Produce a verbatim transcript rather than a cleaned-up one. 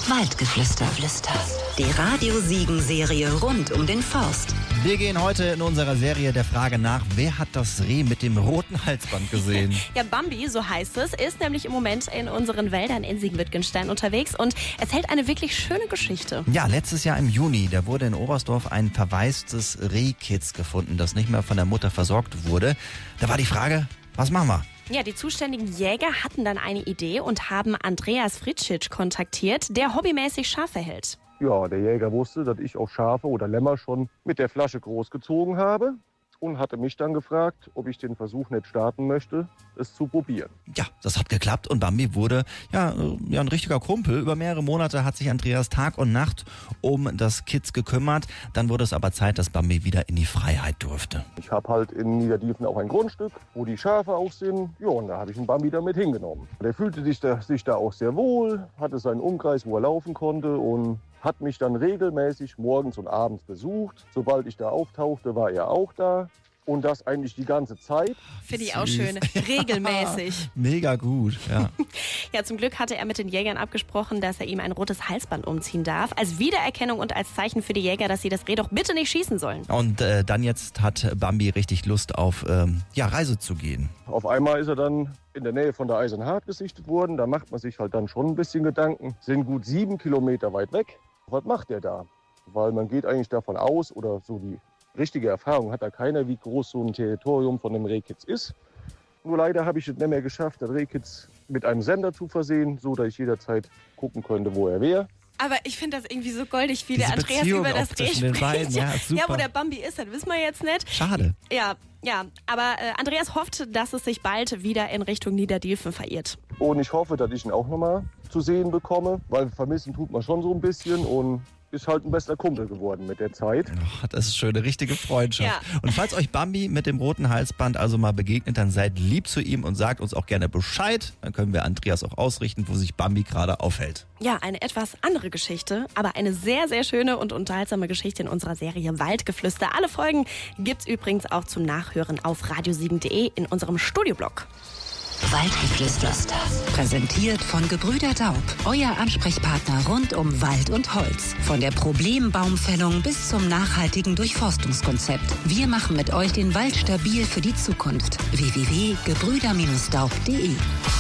Waldgeflüster. Die Radio Siegen-Serie rund um den Forst. Wir gehen heute in unserer Serie der Frage nach, wer hat das Reh mit dem roten Halsband gesehen? Ja, Bambi, so heißt es, ist nämlich im Moment in unseren Wäldern in Siegen-Wittgenstein unterwegs und erzählt eine wirklich schöne Geschichte. Ja, letztes Jahr im Juni, da wurde in Oberstdorf ein verwaistes Rehkitz gefunden, das nicht mehr von der Mutter versorgt wurde. Da war die Frage, was machen wir? Ja, die zuständigen Jäger hatten dann eine Idee und haben Andreas Fritschitsch kontaktiert, der hobbymäßig Schafe hält. Ja, der Jäger wusste, dass ich auch Schafe oder Lämmer schon mit der Flasche großgezogen habe und hatte mich dann gefragt, ob ich den Versuch nicht starten möchte, es zu probieren. Ja, das hat geklappt und Bambi wurde ja, ja ein richtiger Kumpel. Über mehrere Monate hat sich Andreas Tag und Nacht um das Kitz gekümmert. Dann wurde es aber Zeit, dass Bambi wieder in die Freiheit durfte. Ich habe halt in Niederdiefen auch ein Grundstück, wo die Schafe auch sind. Ja, und da habe ich einen Bambi damit hingenommen. Der fühlte sich da, sich da auch sehr wohl, hatte seinen Umkreis, wo er laufen konnte und hat mich dann regelmäßig morgens und abends besucht. Sobald ich da auftauchte, war er auch da. Und das eigentlich die ganze Zeit. Finde ich auch schön. Regelmäßig. Mega gut, ja. Ja, zum Glück hatte er mit den Jägern abgesprochen, dass er ihm ein rotes Halsband umziehen darf. Als Wiedererkennung und als Zeichen für die Jäger, dass sie das Reh doch bitte nicht schießen sollen. Und äh, dann jetzt hat Bambi richtig Lust auf ähm, ja, Reise zu gehen. Auf einmal ist er dann in der Nähe von der Eisenhardt gesichtet worden. Da macht man sich halt dann schon ein bisschen Gedanken. Sind gut sieben Kilometer weit weg. Was macht der da? Weil man geht eigentlich davon aus, oder so die richtige Erfahrung hat da keiner, wie groß so ein Territorium von einem Rehkitz ist. Nur leider habe ich es nicht mehr geschafft, das Rehkitz mit einem Sender zu versehen, so dass ich jederzeit gucken könnte, wo er wäre. Aber ich finde das irgendwie so goldig, wie Diese der Andreas Beziehung über das auch Reh zwischen den spricht. beiden, ja, super. Ja, wo der Bambi ist, das wissen wir jetzt nicht. Schade. Ja, ja. Aber äh, Andreas hofft, dass es sich bald wieder in Richtung Niederdiefen verirrt. Und ich hoffe, dass ich ihn auch nochmal zu sehen bekomme, weil vermissen tut man schon so ein bisschen und ist halt ein bester Kumpel geworden mit der Zeit. Oh, das ist schön, eine richtige Freundschaft. Ja. Und falls euch Bambi mit dem roten Halsband also mal begegnet, dann seid lieb zu ihm und sagt uns auch gerne Bescheid. Dann können wir Andreas auch ausrichten, wo sich Bambi gerade aufhält. Ja, eine etwas andere Geschichte, aber eine sehr, sehr schöne und unterhaltsame Geschichte in unserer Serie Waldgeflüster. Alle Folgen gibt's übrigens auch zum Nachhören auf radio sieben punkt de in unserem Studioblog. Waldgeflüster. Präsentiert von Gebrüder Daub. Euer Ansprechpartner rund um Wald und Holz. Von der Problembaumfällung bis zum nachhaltigen Durchforstungskonzept. Wir machen mit euch den Wald stabil für die Zukunft. w w w punkt gebrüder daub punkt de